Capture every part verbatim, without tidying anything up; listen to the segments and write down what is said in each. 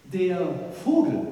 Der Vogel.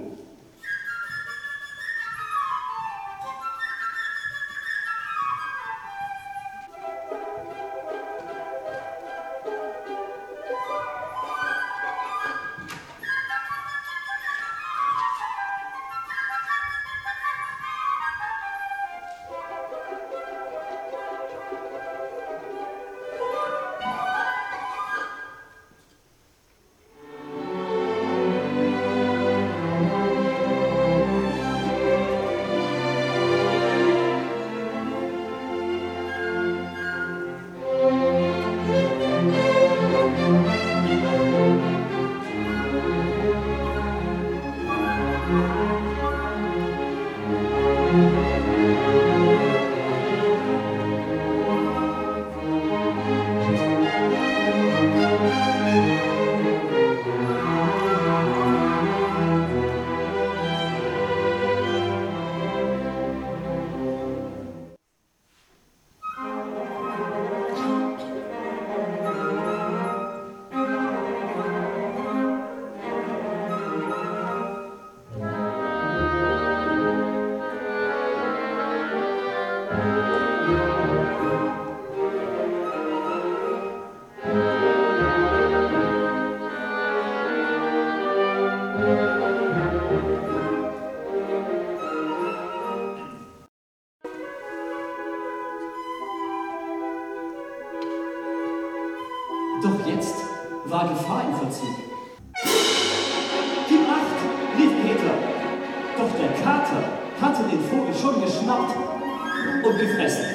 Doch jetzt war Gefahr im Verzug. Gib Acht, rief Peter. Doch der Kater hatte den Vogel schon geschnappt und gefressen.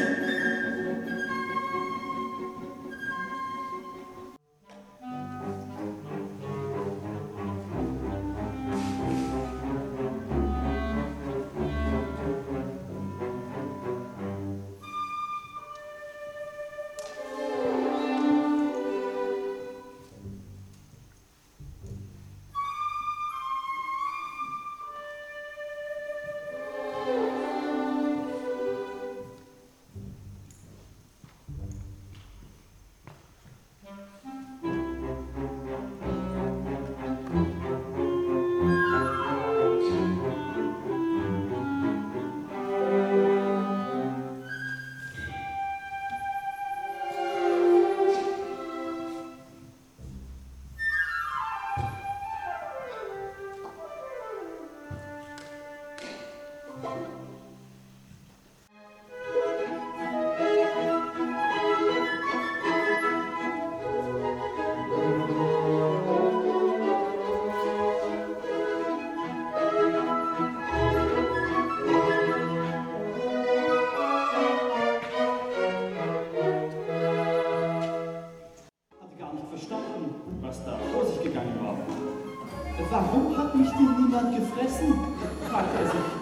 Was da vor sich gegangen war. Warum hat mich denn niemand gefressen? Fragte er sich.